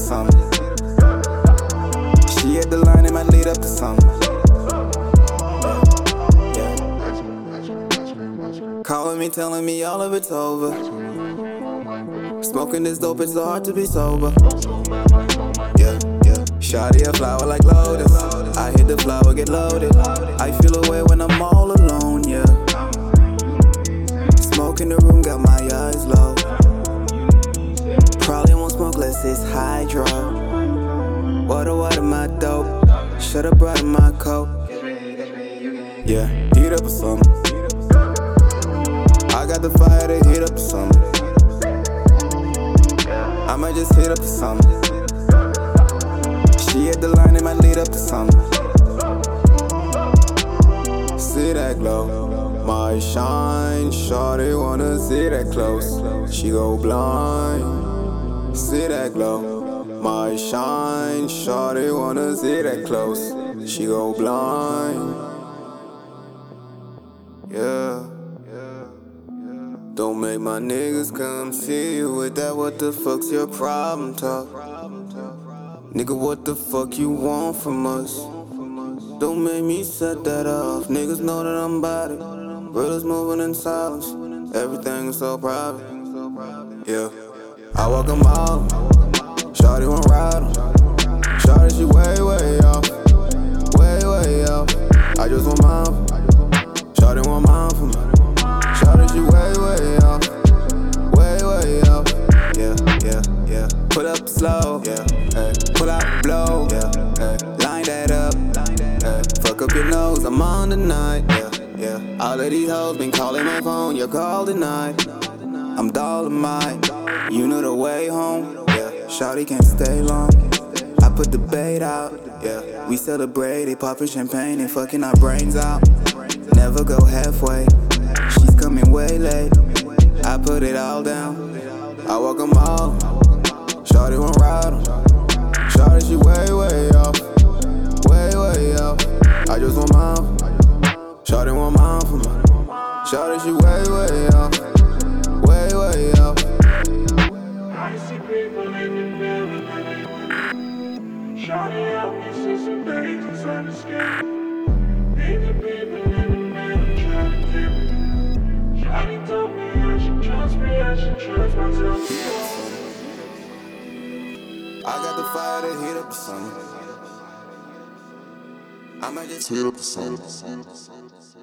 something. She at the line, it might lead up to something. Calling me, telling me all of it's over. Smoking this dope, it's so hard to be sober. Yeah. Shawty a flower like lotus. I hit the flower, get loaded. I feel away when I'm all alone, yeah. Smoke in the room, got my eyes low. Probably won't smoke less, it's hydro. Water, my dope. Should've brought in my coat. Yeah, heat up or something. I got the fire to heat up or something. I might just hit up or something. She at the line, it might lead up to something. See that glow, my shine. Shawty wanna see that close. She go blind. See that glow, my shine. Shawty wanna see that close. She go blind. Yeah. Don't make my niggas come see you with that what the fuck's your problem talk. Nigga, what the fuck you want from us? Don't make me set that off. Niggas know that I'm about it. Brothers moving in silence. Everything is so private. Yeah, I walk 'em out. Shawty won't ride 'em. Shawty, she way off. Way off. I just want mine. Shawty want mine for me. Shawty, she way off. Way off. Yeah. Pull up slow. Yeah. Pull out, blow. Yeah. Line that up. Fuck up your nose, I'm on tonight. Yeah. All of these hoes been calling my phone. Your call tonight. I'm Dolomite. You know the way home. Yeah. Shawty can't stay long. I put the bait out. Yeah. We celebrate it, popping champagne and fucking our brains out. Never go halfway. She's coming way late. I put it all down. I walk 'em all. Shawty won't ride 'em. Shawty, she way off. Way off. I just want mine. Shawty want mine for me. Shawty, she way off. Way off. I see people in the mirror and they wonder. Shawty help me see some things inside the skin. Need the people in the mirror trying to keep me. Shawty told me I should trust me, I should trust myself. I got the fire to heat up the sun. I might just heat up the sun.